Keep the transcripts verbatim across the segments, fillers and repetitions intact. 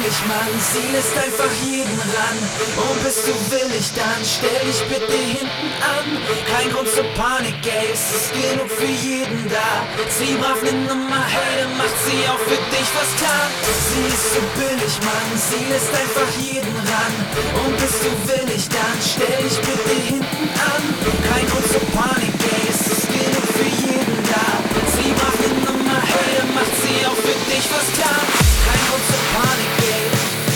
billig, Mann, sie lässt einfach jeden ran. Und bist du willig, dann stell dich bitte hinten an. Kein Grund zur Panik, ey, es ist genug für jeden da. Sie brav ne Nummer, hey, dann macht sie auch für dich was klar. Sie ist so billig, Mann, sie lässt einfach jeden ran. Und bist du willig, dann stell dich bitte hinten an. Kein Grund zur Panik, ey, es ist genug für jeden da. Sie brav ne Nummer, hey, dann macht sie auch für dich was klar. Kein Grund zur Panik, ey.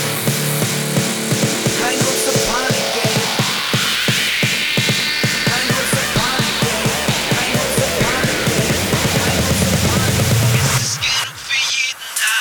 Kein Grund zur Panik, ey. Kein Grund zur Panik, ey. Kein Grund zur Panik, ey. Kein Grund zur Panik. Es ist genug für jeden da.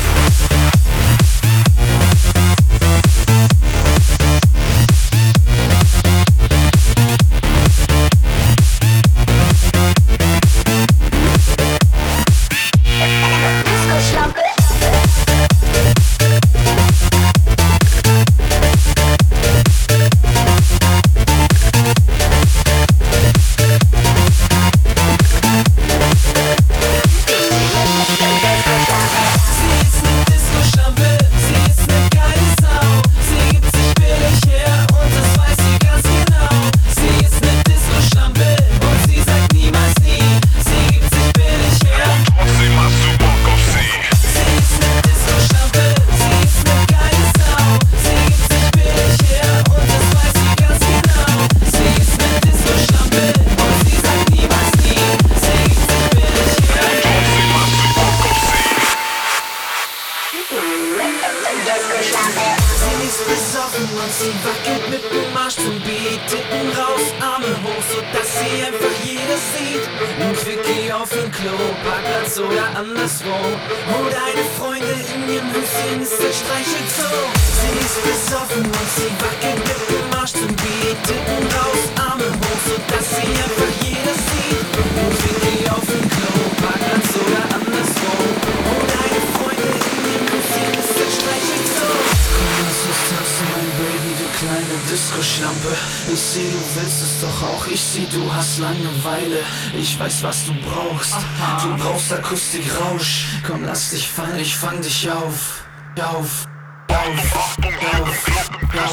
Sie ist besoffen und sie wackelt mit dem Arsch zum Beat. Titten raus, Arme hoch, sodass sie einfach jeder sieht. Ein Quickie auf dem Klo, Parkplatz oder anderswo. Hol deine Freunde in ihrem Höschen, ist der Streichelzoo. Sie ist besoffen und sie wackelt mit dem Arsch zum Beat. Titten raus, Arme hoch, sodass sie einfach jeder sieht. Ein Quickie auf dem Klo, Parkplatz oder anderswo. Hol deine Freunde in ihrem Höschen, ist der Streichelzoo. Lass uns tanzen, mein Baby, du kleine Disco-Schlampe. Ich seh, du willst es doch auch, ich seh, du hast Langeweile. Ich weiß, was du brauchst, du brauchst Akustik-Rausch. Komm, lass dich fallen, ich fang dich auf, auf, auf, auf, auf, auf,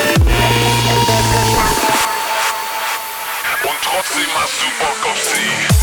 Trotzdem hast du Bock auf sie.